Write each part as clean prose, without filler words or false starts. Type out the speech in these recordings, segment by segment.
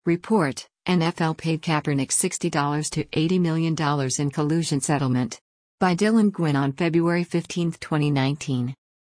Report: NFL paid Kaepernick $60 to $80 million in collusion settlement. By Dylan Gwynn on February 15, 2019.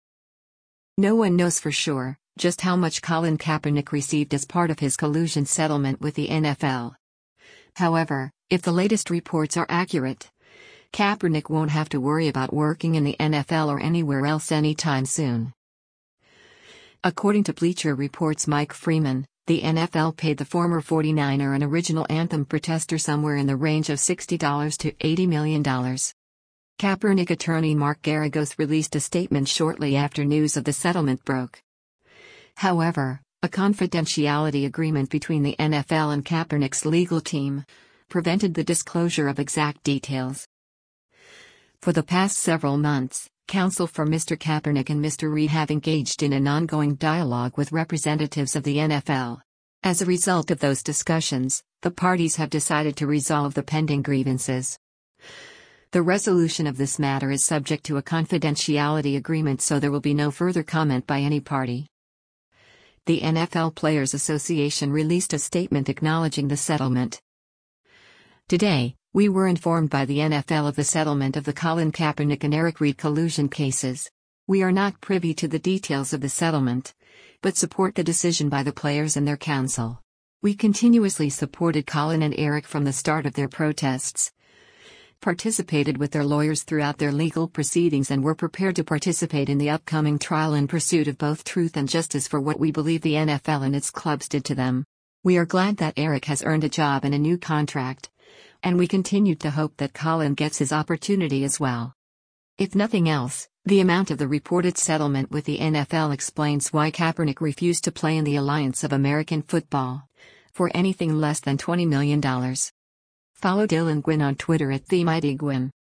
No one knows for sure just how much Colin Kaepernick received as part of his collusion settlement with the NFL. However, if the latest reports are accurate, Kaepernick won't have to worry about working in the NFL or anywhere else anytime soon. According to Bleacher Report's Mike Freeman, the NFL paid the former 49er and original anthem protester somewhere in the range of $60 to $80 million. Kaepernick attorney Mark Geragos released a statement shortly after news of the settlement broke. However, a confidentiality agreement between the NFL and Kaepernick's legal team prevented the disclosure of exact details. For the past several months, counsel for Mr. Kaepernick and Mr. Reid have engaged in an ongoing dialogue with representatives of the NFL. As a result of those discussions, the parties have decided to resolve the pending grievances. The resolution of this matter is subject to a confidentiality agreement, so there will be no further comment by any party. The NFL Players Association released a statement acknowledging the settlement. Today, we were informed by the NFL of the settlement of the Colin Kaepernick and Eric Reid collusion cases. We are not privy to the details of the settlement, but support the decision by the players and their counsel. We continuously supported Colin and Eric from the start of their protests, participated with their lawyers throughout their legal proceedings, and were prepared to participate in the upcoming trial in pursuit of both truth and justice for what we believe the NFL and its clubs did to them. We are glad that Eric has earned a job and a new contract, and we continue to hope that Colin gets his opportunity as well. If nothing else, the amount of the reported settlement with the NFL explains why Kaepernick refused to play in the Alliance of American Football for anything less than $20 million. Follow Dylan Gwynn on Twitter @TheMightyGwynn.